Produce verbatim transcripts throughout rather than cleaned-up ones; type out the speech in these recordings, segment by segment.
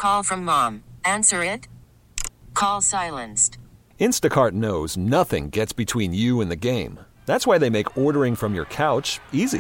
Call from mom. Answer it. Call silenced. Instacart knows nothing gets between you and the game. That's why they make ordering from your couch easy.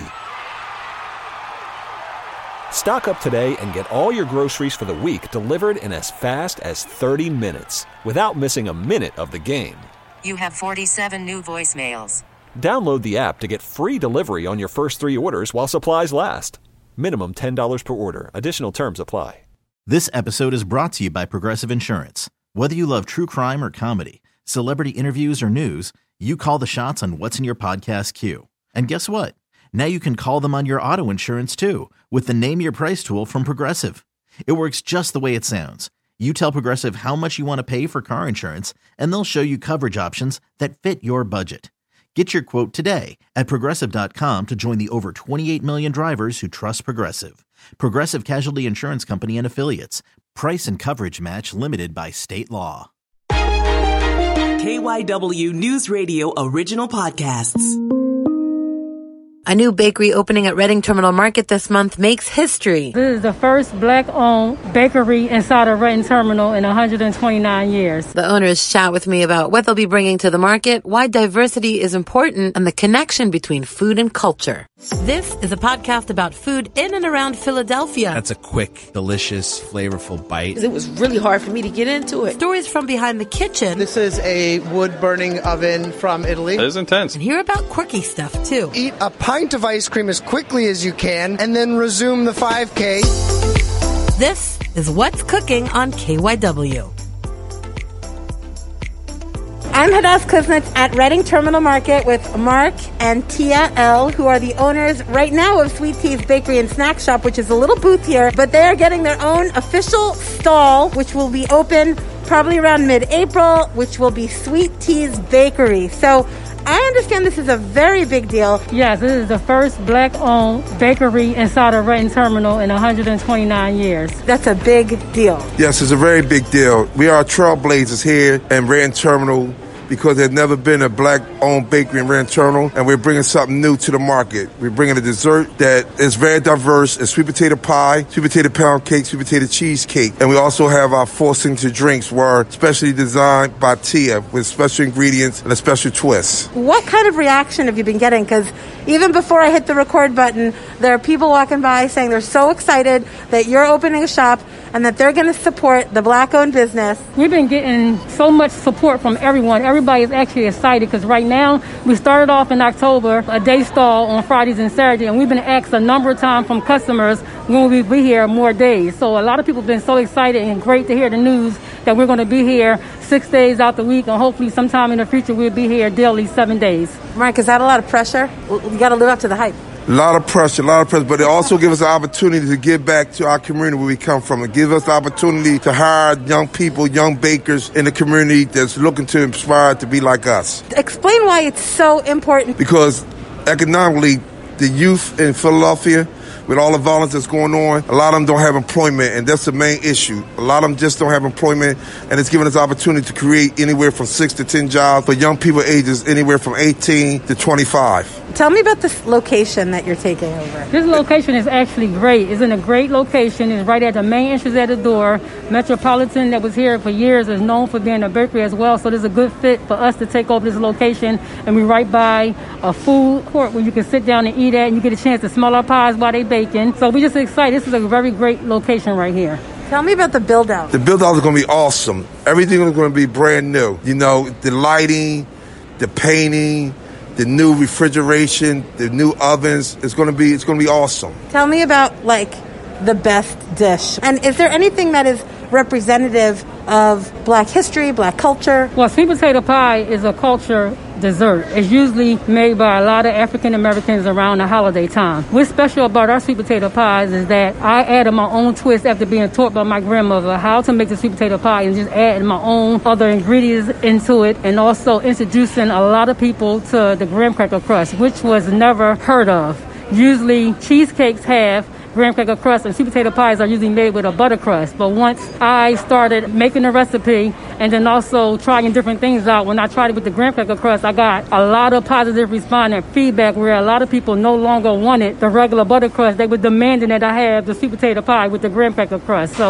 Stock up today and get all your groceries for the week delivered in as fast as thirty minutes without missing a minute of the game. You have forty-seven new voicemails. Download the app to get free delivery on your first three orders while supplies last. Minimum ten dollars per order. Additional terms apply. This episode is brought to you by Progressive Insurance. Whether you love true crime or comedy, celebrity interviews or news, you call the shots on what's in your podcast queue. And guess what? Now you can call them on your auto insurance too with the Name Your Price tool from Progressive. It works just the way it sounds. You tell Progressive how much you want to pay for car insurance, and they'll show you coverage options that fit your budget. Get your quote today at Progressive dot com to join the over twenty-eight million drivers who trust Progressive. Progressive Casualty Insurance Company and Affiliates. Price and coverage match limited by state law. K Y W News Radio original podcasts. A new bakery opening at Reading Terminal Market this month makes history. This is the first black-owned bakery inside of Reading Terminal in one hundred twenty-nine years. The owners chat with me about what they'll be bringing to the market, why diversity is important, and the connection between food and culture. This is a podcast about food in and around Philadelphia. That's a quick, delicious, flavorful bite. It was really hard for me to get into it. Stories from behind the kitchen. This is a wood-burning oven from Italy. It is intense. And hear about quirky stuff, too. Eat a pint of ice cream as quickly as you can, and then resume the five K. This is What's Cooking on K Y W. I'm Hadass Kuznets at Reading Terminal Market with Mark and Tia L, who are the owners right now of Sweet Tea's Bakery and Snack Shop, which is a little booth here, but they are getting their own official stall, which will be open probably around mid-April, which will be Sweet Tea's Bakery. So I understand this is a very big deal. Yes, this is the first black-owned bakery inside of Reading Terminal in one hundred twenty-nine years. That's a big deal. Yes, it's a very big deal. We are trailblazers here in Reading Terminal because there's never been a black-owned bakery in Reading Terminal, and we're bringing something new to the market. We're bringing a dessert that is very diverse. It's sweet potato pie, sweet potato pound cake, sweet potato cheesecake. And we also have our four signature drinks, were specially designed by Tia with special ingredients and a special twist. What kind of reaction have you been getting? Because even before I hit the record button, there are people walking by saying they're so excited that you're opening a shop and that they're going to support the black-owned business. We've been getting so much support from everyone. Everybody is actually excited because right now we started off in October, a day stall on Fridays and Saturdays, and we've been asked a number of times from customers when we'll be here more days. So a lot of people have been so excited, and great to hear the news that we're going to be here six days out the week, and hopefully sometime in the future we'll be here daily seven days. Mark, is that a lot of pressure? You got to live up to the hype. A lot of pressure, a lot of pressure, but it also gives us the opportunity to give back to our community where we come from. It gives us the opportunity to hire young people, young bakers in the community that's looking to inspire to be like us. Explain why it's so important. Because economically, the youth in Philadelphia, with all the violence that's going on, a lot of them don't have employment, and that's the main issue. A lot of them just don't have employment, and it's giving us opportunity to create anywhere from six to ten jobs for young people ages anywhere from eighteen to twenty-five. Tell me about this location that you're taking over. This location is actually great. It's in a great location. It's right at the main entrance at the door. Metropolitan, that was here for years, is known for being a bakery as well, so this is a good fit for us to take over this location. And we're right by a food court where you can sit down and eat at, and you get a chance to smell our pies while they baking. So we're just excited. This is a very great location right here. Tell me about the build-out. The build-out is going to be awesome. Everything is going to be brand new. You know, the lighting, the painting, the new refrigeration, the new ovens. It's going to be it's going to be awesome. Tell me about, like, the best dish. And is there anything that is representative of Black history, Black culture? Well, sweet potato pie is a culture dessert. It's usually made by a lot of African Americans around the holiday time. What's special about our sweet potato pies is that I added my own twist after being taught by my grandmother how to make the sweet potato pie, and just adding my own other ingredients into it, and also introducing a lot of people to the graham cracker crust, which was never heard of. Usually cheesecakes have graham cracker crust, and sweet potato pies are usually made with a butter crust. But once I started making a recipe and then also trying different things out, when I tried it with the graham cracker crust, I got a lot of positive response and feedback where a lot of people no longer wanted the regular butter crust. They were demanding that I have the sweet potato pie with the graham cracker crust. So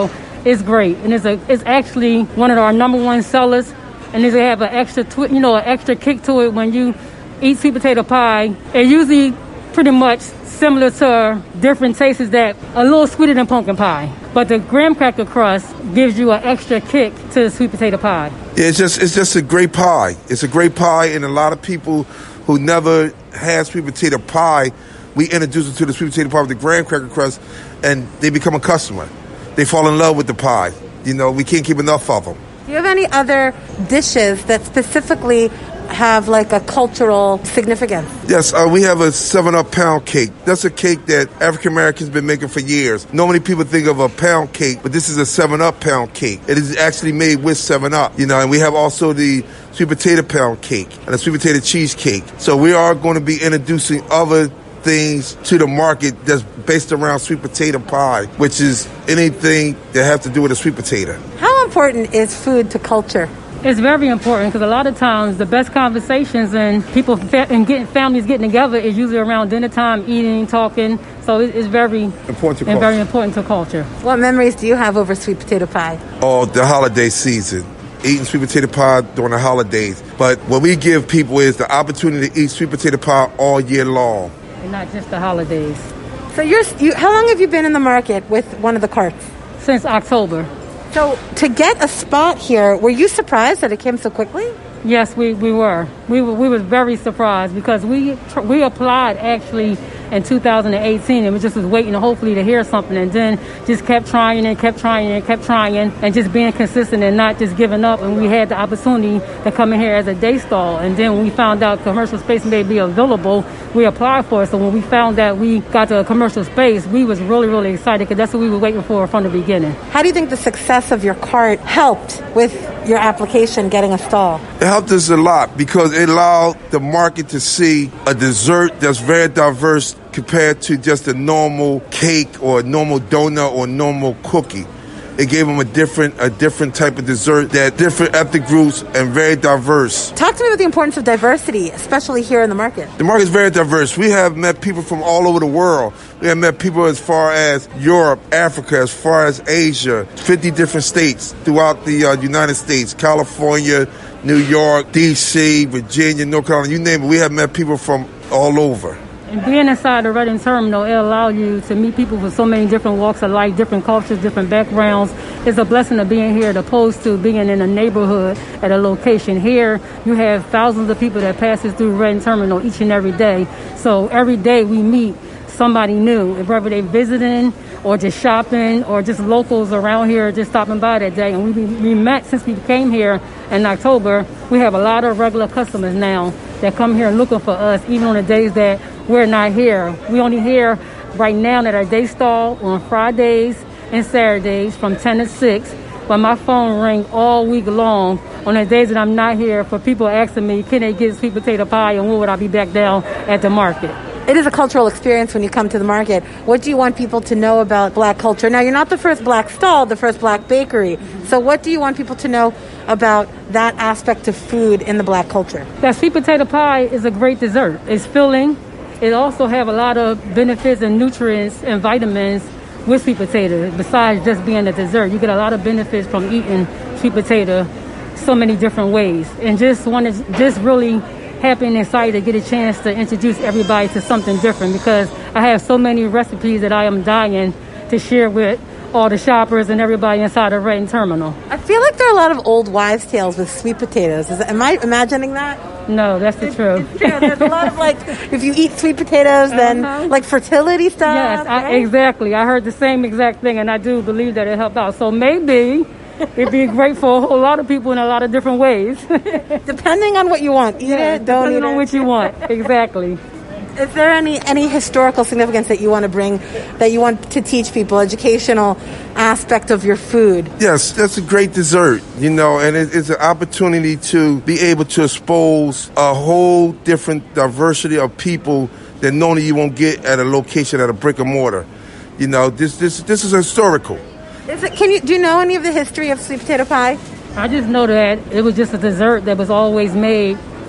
it's great, and it's a it's actually one of our number one sellers. And they have an extra, twi- you know, an extra kick to it when you eat sweet potato pie. It usually pretty much similar to different tastes that a little sweeter than pumpkin pie. But the graham cracker crust gives you an extra kick to the sweet potato pie. Yeah, it's just it's just a great pie. It's a great pie, and a lot of people who never had sweet potato pie, we introduce them to the sweet potato pie with the graham cracker crust, and they become a customer. They fall in love with the pie. You know, we can't keep enough of them. Do you have any other dishes that specifically have like a cultural significance? Yes, uh, we have a seven up pound cake. That's a cake that African Americans been making for years. Normally people think of a pound cake, but this is a seven up pound cake. It is actually made with seven up, you know, and we have also the sweet potato pound cake and a sweet potato cheesecake. So we are going to be introducing other things to the market that's based around sweet potato pie, which is anything that has to do with a sweet potato. How important is food to culture? It's very important because a lot of times the best conversations and people fa- and getting families getting together is usually around dinner time, eating, talking. So it, it's very important to and culture. very important to culture. What memories do you have over sweet potato pie? Oh, the holiday season. Eating sweet potato pie during the holidays. But what we give people is the opportunity to eat sweet potato pie all year long. And not just the holidays. So you're, you, how long have you been in the market with one of the carts? Since October. So to get a spot here, were you surprised that it came so quickly? Yes, we, we were. We were we were very surprised because we we applied actually in two thousand eighteen and we just was waiting hopefully to hear something, and then just kept trying and kept trying and kept trying and just being consistent and not just giving up. And we had the opportunity to come in here as a day stall, and then when we found out commercial space may be available, we applied for it. So when we found that we got to a commercial space, we was really really excited because that's what we were waiting for from the beginning. How do you think the success of your cart helped with your application getting a stall? It helped us a lot because it allowed the market to see a dessert that's very diverse compared to just a normal cake or a normal donut or a normal cookie. It gave them a different a different type of dessert that different ethnic groups and very diverse. Talk to me about the importance of diversity, especially here in the market. The market is very diverse. We have met people from all over the world. We have met people as far as Europe, Africa, as far as Asia, fifty different states throughout the uh, United States, California, New York, D C, Virginia, North Carolina, you name it. We have met people from all over. And being inside the Reading Terminal, it allows you to meet people with so many different walks of life, different cultures, different backgrounds. It's a blessing of being here as opposed to being in a neighborhood at a location. Here, you have thousands of people that passes through Reading Terminal each and every day. So every day we meet somebody new, whether they're visiting or just shopping or just locals around here just stopping by that day. And we, we met since we came here in October. We have a lot of regular customers now that come here looking for us, even on the days that we're not here. We only here right now at our day stall on Fridays and Saturdays from ten to six. But my phone rings all week long on the days that I'm not here for people asking me, can they get sweet potato pie and when would I be back down at the market? It is a cultural experience when you come to the market. What do you want people to know about black culture? Now, you're not the first black stall, the first black bakery. So what do you want people to know about that aspect of food in the black culture? That sweet potato pie is a great dessert. It's filling. It also have a lot of benefits and nutrients and vitamins with sweet potato. Besides just being a dessert, you get a lot of benefits from eating sweet potato so many different ways. And just want to just really happy and excited to get a chance to introduce everybody to something different because I have so many recipes that I am dying to share with all the shoppers and everybody inside the Reading Terminal. I feel like there are a lot of old wives' tales with sweet potatoes. Is, am I imagining that? No, that's the truth. It's true. There's a lot of like, if you eat sweet potatoes, then uh-huh. like fertility stuff. Yes, I, right? exactly. I heard the same exact thing, and I do believe that it helped out. So maybe it'd be great for a whole lot of people in a lot of different ways. Depending on what you want. Eat yeah, it, don't eat it. Depending on what you want. Exactly. Is there any, any historical significance that you want to bring, that you want to teach people, educational aspect of your food? Yes, that's a great dessert, you know, and it, it's an opportunity to be able to expose a whole different diversity of people that normally you won't get at a location at a brick and mortar. You know, this this this is historical. Is it? Can you do you know any of the history of sweet potato pie? I just know that it was just a dessert that was always made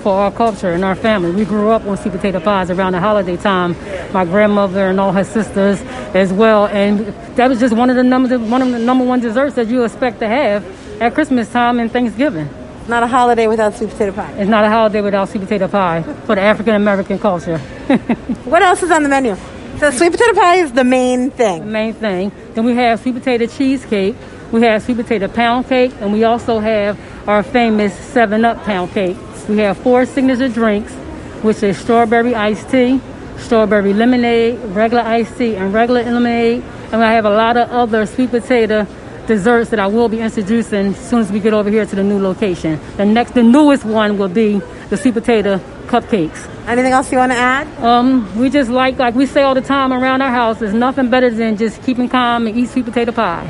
for our culture and our family. We grew up on sweet potato pies around the holiday time. My grandmother and all her sisters as well, and that was just one of the number one of the number one desserts that you expect to have at Christmas time and Thanksgiving. Not a holiday without sweet potato pie. It's not a holiday without sweet potato pie for the African American culture. What else is on the menu? So sweet potato pie is the main thing. The main thing. Then we have sweet potato cheesecake. We have sweet potato pound cake, and we also have our famous seven up pound cake. We have four signature drinks, which is strawberry iced tea, strawberry lemonade, regular iced tea, and regular lemonade. And I have a lot of other sweet potato desserts that I will be introducing as soon as we get over here to the new location. The next, the newest one will be the sweet potato cupcakes. Anything else you want to add? Um, we just like, like we say all the time around our house, there's nothing better than just keeping calm and eat sweet potato pie.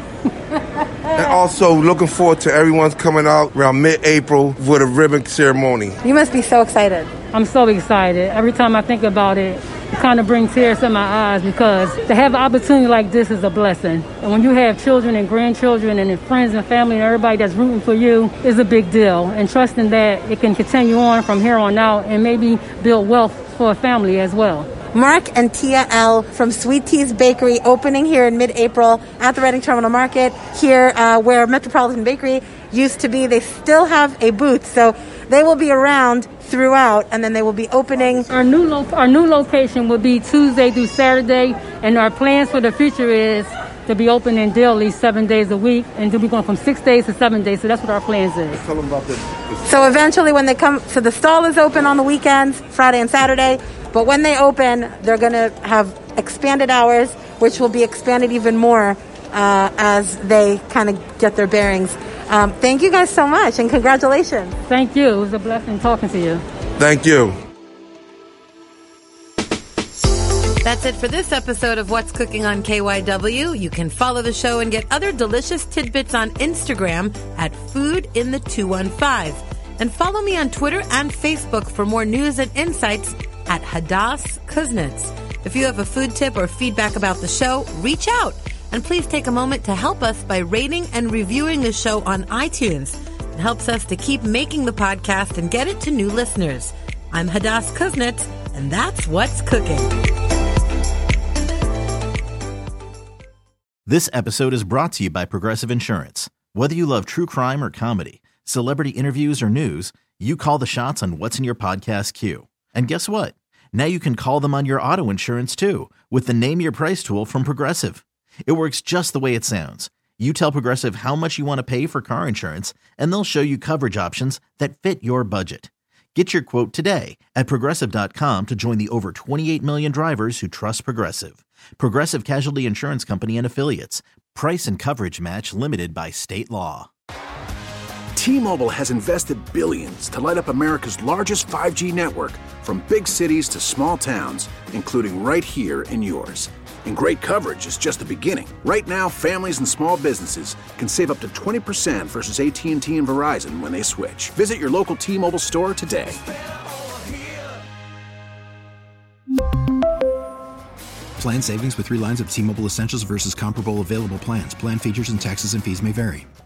And also looking forward to everyone's coming out around mid-April for the ribbon ceremony. You must be so excited. I'm so excited. Every time I think about it, it kind of brings tears to my eyes because to have an opportunity like this is a blessing. And when you have children and grandchildren and friends and family and everybody that's rooting for you is a big deal. And trusting that it can continue on from here on out and maybe build wealth for a family as well. Mark and Tia L. from Sweet Tea's Bakery, opening here in mid-April at the Reading Terminal Market, here uh, where Metropolitan Bakery used to be. They still have a booth, so they will be around throughout, and then they will be opening. Our new lo- our new location will be Tuesday through Saturday, and our plans for the future is to be opening daily seven days a week, and to be going from six days to seven days, so that's what our plans is. Tell them about this. So eventually when they come, so the stall is open on the weekends, Friday and Saturday, but when they open, they're going to have expanded hours, which will be expanded even more uh, as they kind of get their bearings. Um, thank you guys so much, and congratulations. Thank you. It was a blessing talking to you. Thank you. That's it for this episode of What's Cooking on K Y W. You can follow the show and get other delicious tidbits on Instagram at Food in the two one five. And follow me on Twitter and Facebook for more news and insights at Hadass Kuznets. If you have a food tip or feedback about the show, reach out. And please take a moment to help us by rating and reviewing the show on iTunes. It helps us to keep making the podcast and get it to new listeners. I'm Hadass Kuznets, and that's What's Cooking. This episode is brought to you by Progressive Insurance. Whether you love true crime or comedy, celebrity interviews or news, you call the shots on what's in your podcast queue. And guess what? Now you can call them on your auto insurance too with the Name Your Price tool from Progressive. It works just the way it sounds. You tell Progressive how much you want to pay for car insurance, and they'll show you coverage options that fit your budget. Get your quote today at Progressive dot com to join the over twenty-eight million drivers who trust Progressive. Progressive Casualty Insurance Company and Affiliates. Price and coverage match limited by state law. T-Mobile has invested billions to light up America's largest five G network, from big cities to small towns, including right here in yours. And great coverage is just the beginning. Right now, families and small businesses can save up to twenty percent versus A T and T and Verizon when they switch. Visit your local T-Mobile store today. Plan savings with three lines of T-Mobile Essentials versus comparable available plans. Plan features and taxes and fees may vary.